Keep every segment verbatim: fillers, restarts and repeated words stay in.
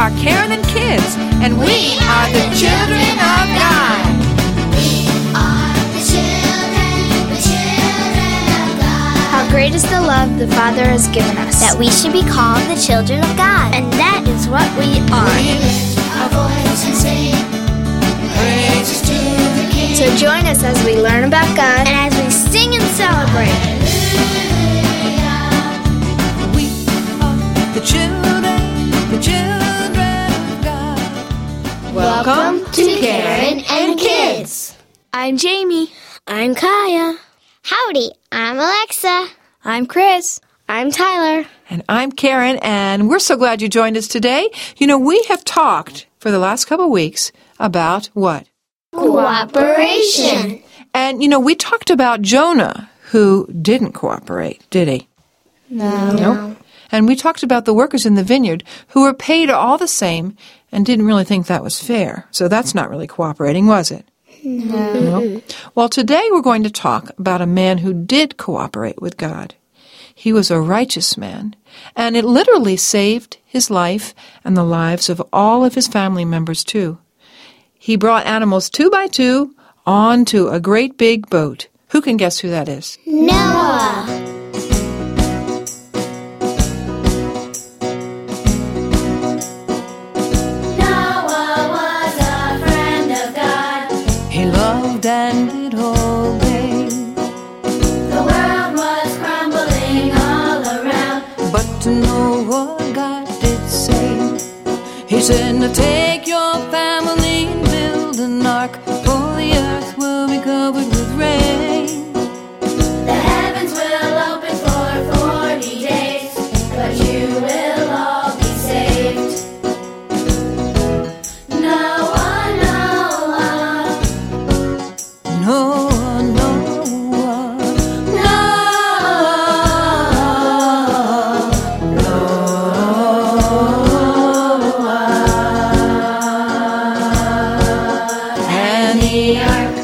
are Karen and Kids, and we are the children of God. We are the children, the children of God. How great is the love the Father has given us, that we should be called the children of God. And that is what we are. We lift our voice and sing praises to the King. So join us as we learn about God and as we sing and celebrate. We are the children, the children of God. Welcome to Karen and Kids. I'm Jamie. I'm Kaya. Howdy, I'm Alexa. I'm Chris. I'm Tyler. And I'm Karen, and we're so glad you joined us today. You know, we have talked for the last couple of weeks about what? Cooperation. And, you know, we talked about Jonah, who didn't cooperate, did he? No. Nope. And we talked about the workers in the vineyard who were paid all the same and didn't really think that was fair. So that's not really cooperating, was it? No. No. Well, today we're going to talk about a man who did cooperate with God. He was a righteous man, and it literally saved his life and the lives of all of his family members, too. He brought animals two by two onto a great big boat. Who can guess who that is? Noah. Noah was a friend of God. He loved and did obey, The world was crumbling all around. but to know what God did say. He said, now take your family and build an ark, for the earth will be covered with rain. The heavens will open for forty days, but you will all be saved. Noah, Noah, Noah, Noah, and the ark.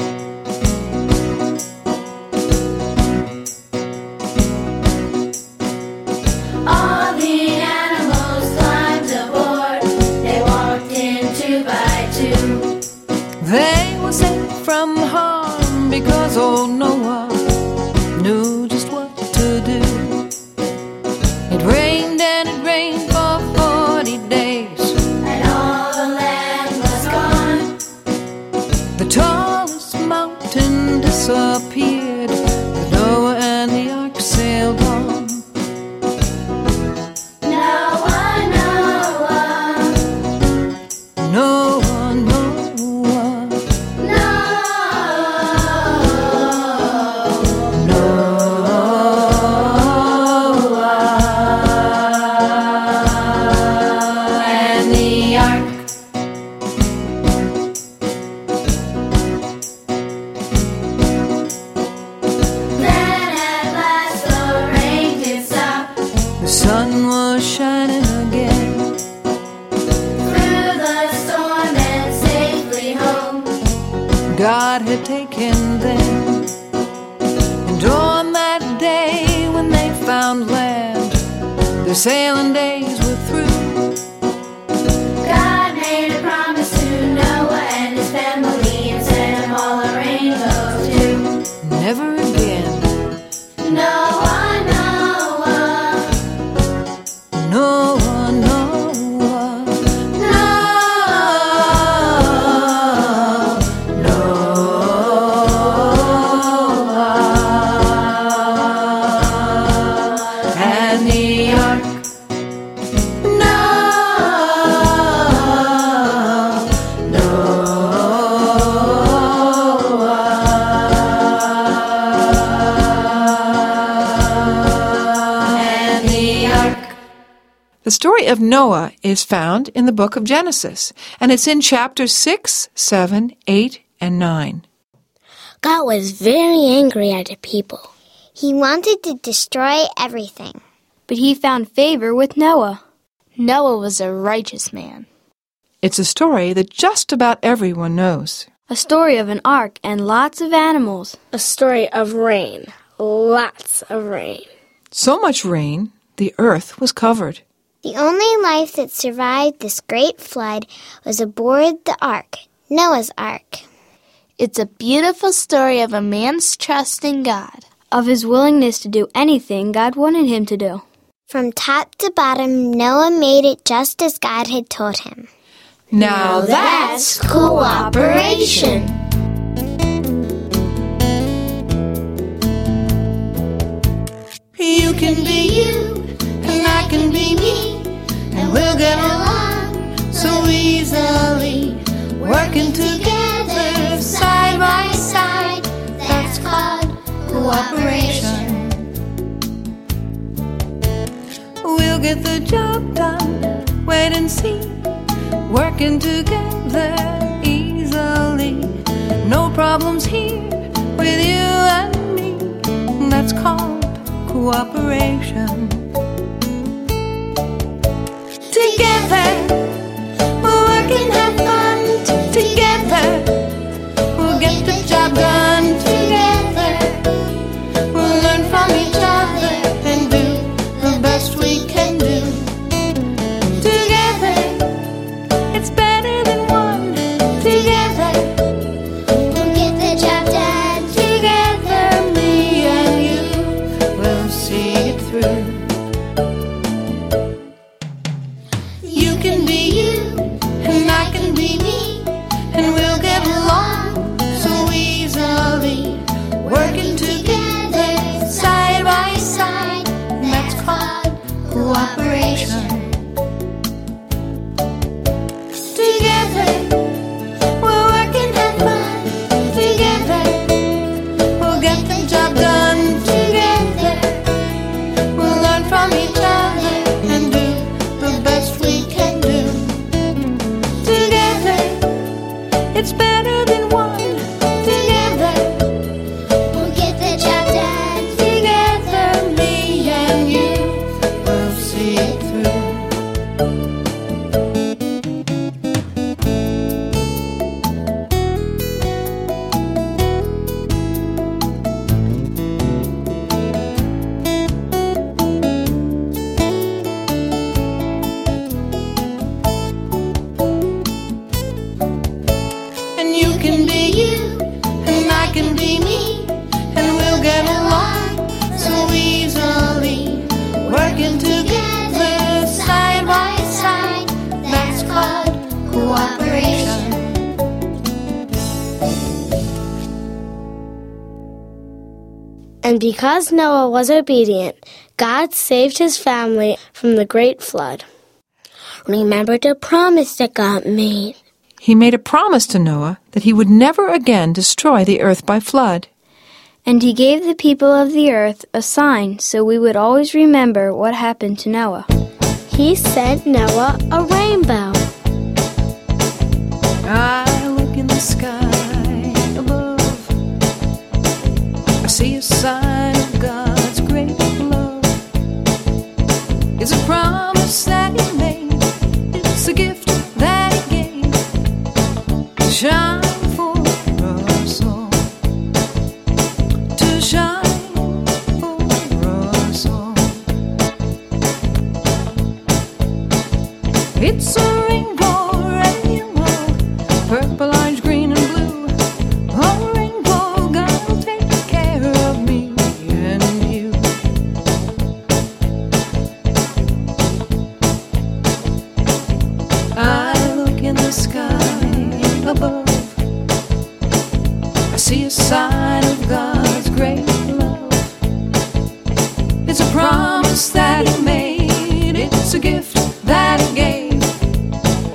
all the animals climbed aboard. They walked in two by two. They were safe from harm because old Noah knew just what to do. It rained and it rained for forty days. And all the land was gone. The tallest mountain disappeared, but Noah and the ark sailed on. Noah, Noah, Noah, Noah, Noah, Noah, and the ark. Then at last the rain did stop. the sun was shining again. Through the storm and safely home. God had taken them, and on that day when they found land, their sailing days were through. God made a promise to Noah and his family and sent them all a rainbow too. Never again, Noah, Noah, Noah, Noah, Noah, Noah, and the ark. Noah, Noah, and the ark. The story of Noah is found in the book of Genesis, and it's in chapters six, seven, eight, and nine. God was very angry at the people. He wanted to destroy everything. But he found favor with Noah. Noah was a righteous man. It's a story that just about everyone knows. A story of an ark and lots of animals. A story of rain. Lots of rain. So much rain, the earth was covered. The only life that survived this great flood was aboard the ark, Noah's Ark. It's a beautiful story of a man's trust in God, of his willingness to do anything God wanted him to do. From top to bottom, Noah made it just as God had told him. Now that's cooperation. You can be you, and I can be me, and we'll get along so easily, working together side by side. That's called cooperation. We'll get the job done, wait and see, working together easily. No problems here with you and me. That's called cooperation. Together, we'll work and have fun. Together, we'll get the job done. Together, we'll learn from each other and do the best we can do. Together, it's better than one. Together, We'll get the job done. together, me and you will see it through. You can be you, and I can be me, and we'll get along so easily, working together side by side. That's called cooperation. Together, we'll work and have fun. Together, we'll get the job done. Together, we'll learn from each other and do the best we can do. Together, it's better than one. Together, We'll get the job done. together, me and you will see it through. And you can be you, and I can be me, and we'll get along so easily, working together side by side. That's called cooperation. And because Noah was obedient, God saved his family from the great flood. Remember the promise that God made. He made a promise to Noah that he would never again destroy the earth by flood. And he gave the people of the earth a sign so we would always remember what happened to Noah. He sent Noah a rainbow. I look in the sky above. I see a sign of God's great love. It's a promise that he made. It's a gift that he gave to shine for us all. To shine for us all. It's a rainbow, red and yellow, purple, orange, green, and blue. A rainbow, God will take care of me and you. I look in the sky above. I see a sign of God's great love. It's a promise that he made. It's a gift that he gave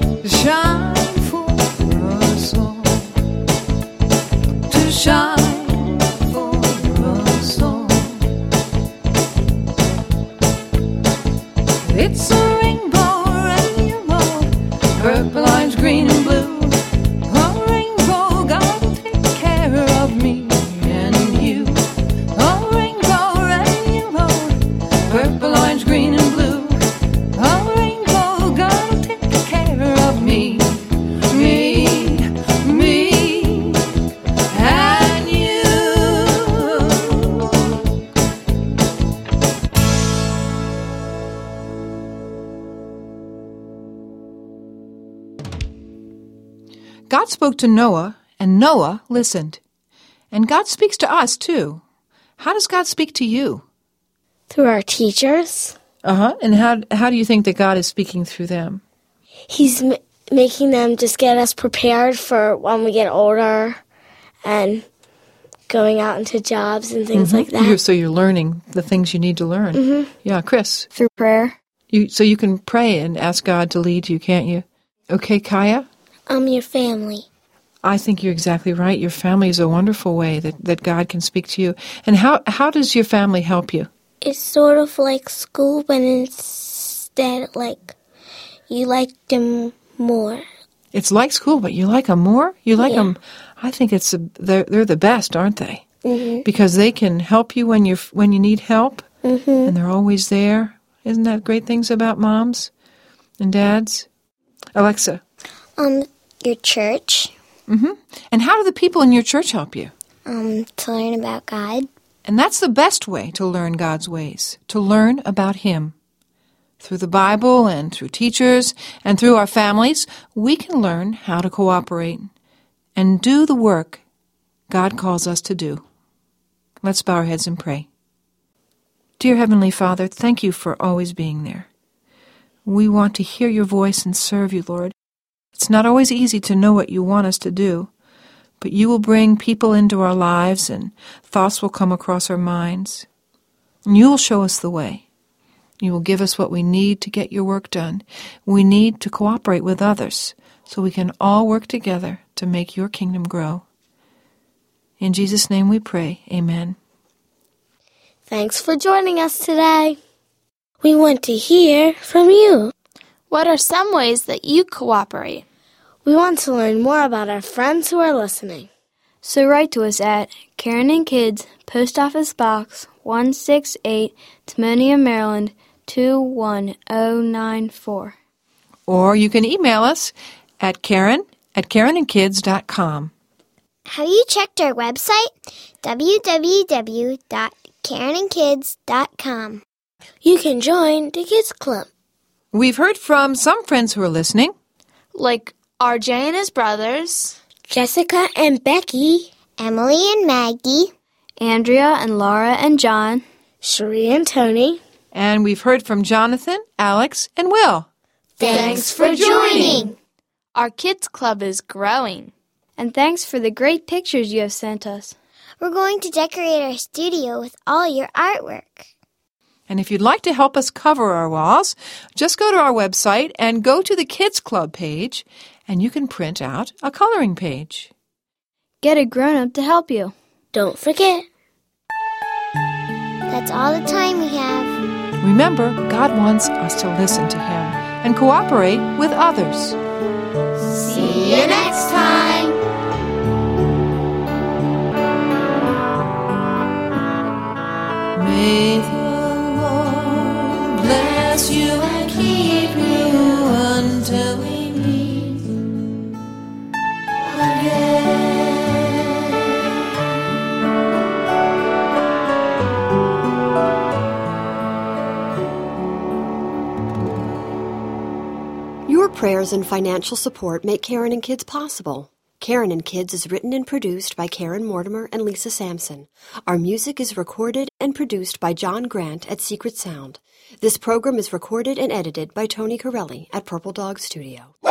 God spoke to Noah, and Noah listened. And God speaks to us, too. How does God speak to you? Through our teachers. Uh-huh. And how how do you think that God is speaking through them? He's m- making them just get us prepared for when we get older and going out into jobs and things Mm-hmm. like that. You're, so you're learning the things you need to learn. Mm-hmm. Yeah, Chris. Through prayer. You So you can pray and ask God to lead you, can't you? Okay, Kaya? Um, your family. I think you're exactly right. Your family is a wonderful way that, that God can speak to you. And how, how does your family help you? It's sort of like school, but instead, like, you like them more. It's like school, but you like them more? You like Yeah. them. I think it's a, they're, they're the best, aren't they? Mm-hmm. Because they can help you when, you're, when you need help, Mm-hmm. and they're always there. Isn't that great things about moms and dads? Alexa. Um, your church. Mm-hmm. And how do the people in your church help you? Um, to learn about God. And that's the best way to learn God's ways, to learn about Him. Through the Bible and through teachers and through our families, we can learn how to cooperate and do the work God calls us to do. Let's bow our heads and pray. Dear Heavenly Father, thank you for always being there. We want to hear your voice and serve you, Lord. It's not always easy to know what you want us to do, but you will bring people into our lives and thoughts will come across our minds. And you will show us the way. You will give us what we need to get your work done. We need to cooperate with others so we can all work together to make your kingdom grow. In Jesus' name we pray. Amen. Thanks for joining us today. We want to hear from you. What are some ways that you cooperate? We want to learn more about our friends who are listening. So write to us at Karen and Kids, Post Office Box one sixty-eight, Timonium, Maryland two one zero nine four. Or you can email us at Karen at Karen and Kids dot com. Have you checked our website? w w w dot karen and kids dot com. You can join the Kids Club. We've heard from some friends who are listening. Like R J and his brothers, Jessica and Becky, Emily and Maggie, Andrea and Laura and John. Cherie and Tony. And we've heard from Jonathan, Alex, and Will. Thanks for joining. Our kids club is growing. And thanks for the great pictures you have sent us. we're going to decorate our studio with all your artwork. And if you'd like to help us cover our walls, just go to our website and go to the Kids Club page, and you can print out a coloring page. Get a grown-up to help you. Don't forget. That's all the time we have. Remember, God wants us to listen to Him and cooperate with others. See you next time. May the Lord bless you and keep you until we meet again. Your prayers and financial support make Karen and Kids possible. Karen and Kids is written and produced by Karen Mortimer and Lisa Sampson. Our music is recorded and produced by John Grant at Secret Sound. This program is recorded and edited by Tony Corelli at Purple Dog Studio.